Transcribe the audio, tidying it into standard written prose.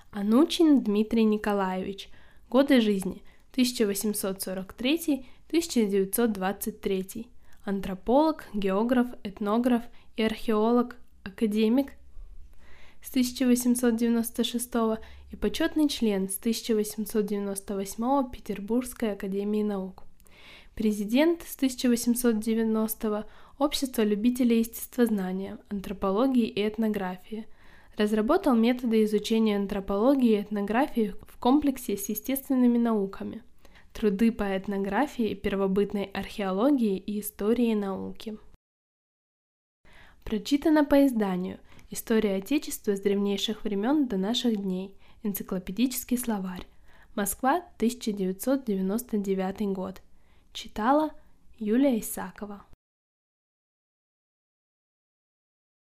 Анучин Дмитрий Николаевич. Годы жизни 1843-1923. Антрополог, географ, этнограф и археолог, академик с 1896 и почетный член с 1898 Петербургской академии наук. Президент с 1890 Общества любителей естествознания, антропологии и этнографии. Разработал методы изучения антропологии и этнографии в комплексе с естественными науками. Труды по этнографии, первобытной археологии и истории науки. Прочитано по изданию «История Отечества с древнейших времен до наших дней. Энциклопедический словарь. Москва, 1999 год». Читала Юлия Исакова.